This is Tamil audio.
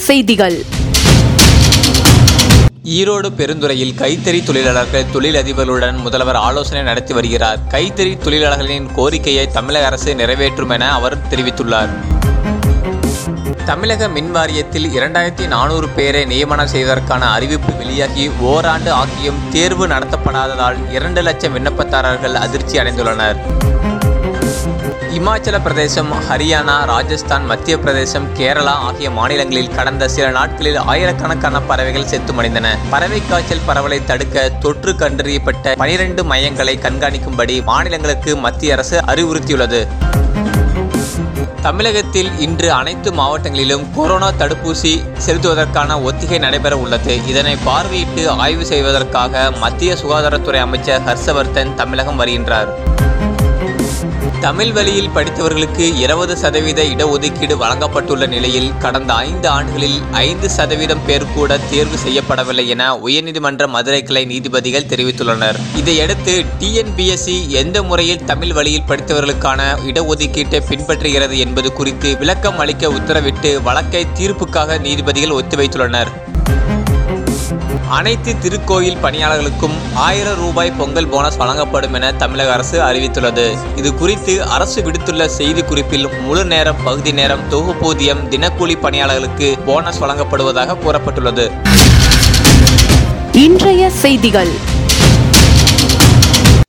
செய்திகள். ஈரோடு பெருந்துறையில் கைத்தறி தொழிலாளர்கள் தொழிலதிபர்களுடன் முதல்வர் ஆலோசனை நடத்தி வருகிறார். கைத்தறி தொழிலாளர்களின் கோரிக்கையை தமிழக அரசு நிறைவேற்றும் என அவர் தெரிவித்துள்ளார். தமிழக மின் வாரியத்தில் 2400 பேரை நியமனம் செய்வதற்கான அறிவிப்பு வெளியாகி ஓராண்டு ஆகியும் தேர்வு நடத்தப்படாததால் 2 லட்சம் விண்ணப்பதாரர்கள் அதிர்ச்சி அடைந்துள்ளனர். இமாச்சல பிரதேசம், ஹரியானா, ராஜஸ்தான், மத்திய பிரதேசம், கேரளா ஆகிய மாநிலங்களில் கடந்த சில நாட்களில் ஆயிரக்கணக்கான பறவைகள் செத்து மடிந்தன. பறவை காய்ச்சல் பரவலை தடுக்க தொற்று கண்டறியப்பட்ட 12 மையங்களை கண்காணிக்கும்படி மாநிலங்களுக்கு மத்திய அரசு அறிவுறுத்தியுள்ளது. தமிழகத்தில் இன்று அனைத்து மாவட்டங்களிலும் கொரோனா தடுப்பூசி செலுத்துவதற்கான ஒத்திகை நடைபெற உள்ளது. இதனை பார்வையிட்டு ஆய்வு செய்வதற்காக மத்திய சுகாதாரத்துறை அமைச்சர் ஹர்ஷவர்தன் தமிழகம் வருகின்றார். தமிழ் வழியில் படித்தவர்களுக்கு 20% இடஒதுக்கீடு வழங்கப்பட்டுள்ள நிலையில் கடந்த 5 ஆண்டுகளில் 5% பேர் கூட தேர்வு செய்யப்படவில்லை என உயர்நீதிமன்ற மதுரை கிளை நீதிபதிகள் தெரிவித்துள்ளனர். இதையடுத்து டிஎன்பிஎஸ்சி எந்த முறையில் தமிழ் வழியில் படித்தவர்களுக்கான இடஒதுக்கீட்டை பின்பற்றுகிறது என்பது குறித்து விளக்கம் அளிக்க உத்தரவிட்டு வழக்கை தீர்ப்புக்காக நீதிபதிகள் ஒத்திவைத்துள்ளனர். அனைத்து திருக்கோயில் பணியாளர்களுக்கும் 1000 ரூபாய் பொங்கல் போனஸ் வழங்கப்படும் என தமிழக அரசு அறிவித்துள்ளது. இது குறித்து அரசு விடுத்துள்ள செய்தி குறிப்பில் முழு நேரம், பகுதி நேரம், தொகுப்பூதியம், தினக்கூலி பணியாளர்களுக்கு போனஸ் வழங்கப்படுவதாக கூறப்பட்டுள்ளது. இன்றைய செய்திகள்.